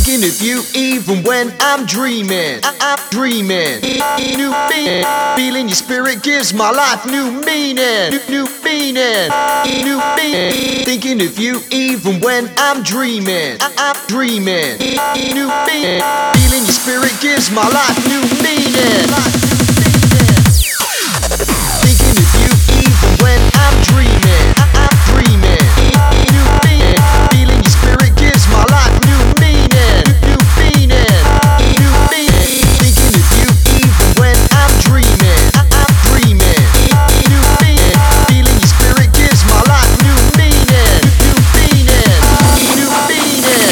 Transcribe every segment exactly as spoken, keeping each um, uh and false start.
Thinking of you even when I'm dreaming. I- I'm dreaming. New meaning. Feeling your spirit gives my life new meaning. New, new meaning. New meaning. Thinking of you even when I'm dreaming. I- I'm dreaming. New meaning. Feeling your spirit gives my life new meaning. Thinking of you even when I'm dreaming. I- I'm dreaming. New meaning. Feeling your spirit gives my life new meaning. New meaning. New meaning. Thinking of you even when I'm dreaming. I- I'm dreaming. New meaning. Feeling your spirit gives my life new meaning. New meaning. New meaning.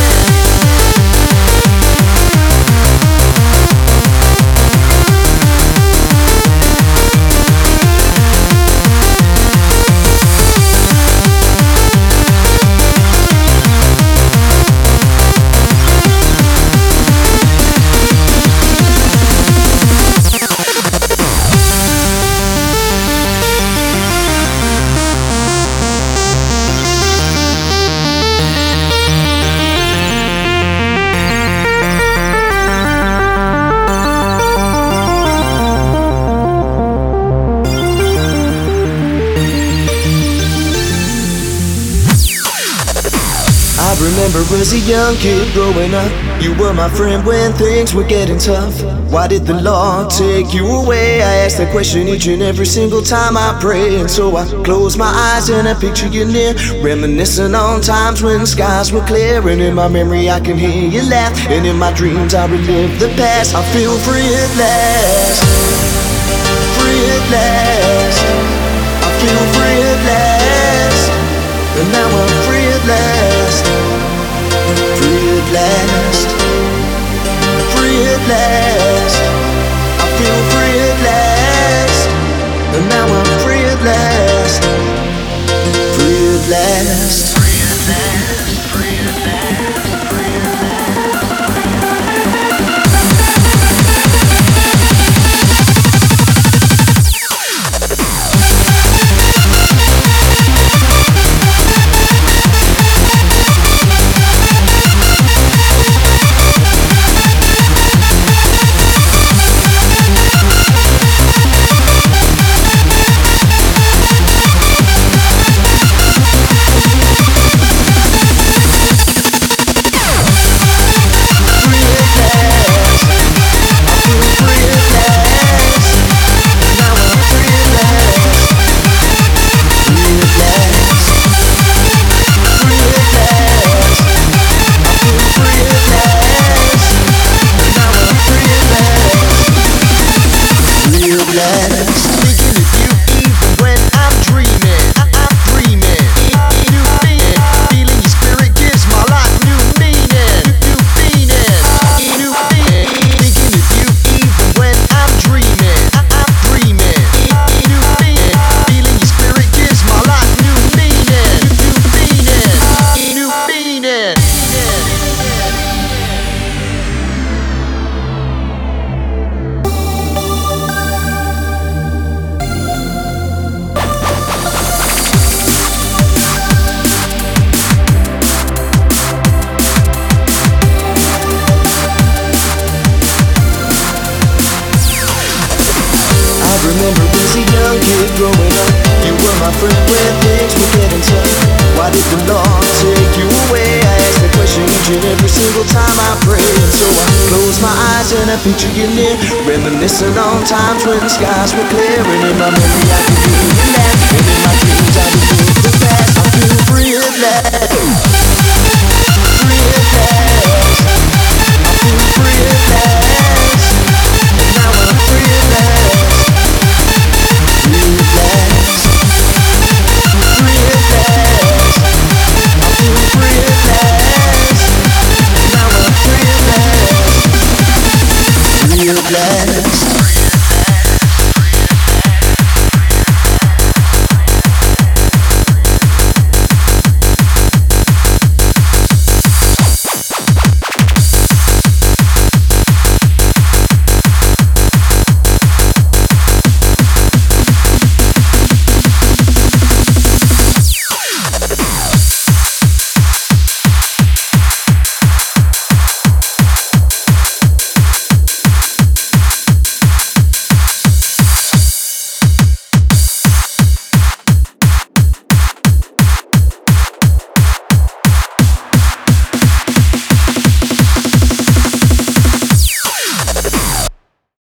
I remember as a young kid growing up, you were my friend when things were getting tough. Why did the Lord take you away? I ask that question each and every single time I pray. And so I close my eyes and I picture you near, reminiscing on times when skies were clear. And in my memory I can hear you laugh, and in my dreams I relive the past. I feel free at last, free at last. I feel free at last, and now I'm free at last. Free at last, free at last. I feel free at last, and now I'm free at last. Free at last. Free at last, free at last, free at remember as a young kid growing up, you were my friend when things were getting tough. Why did the Lord take you away? I ask that question each and every single time I pray. And so I close my eyes and I picture you near, reminiscing on times when the skies were clear. And in my memory I can hear you laugh, and in my dreams I relive the past. I feel free at last.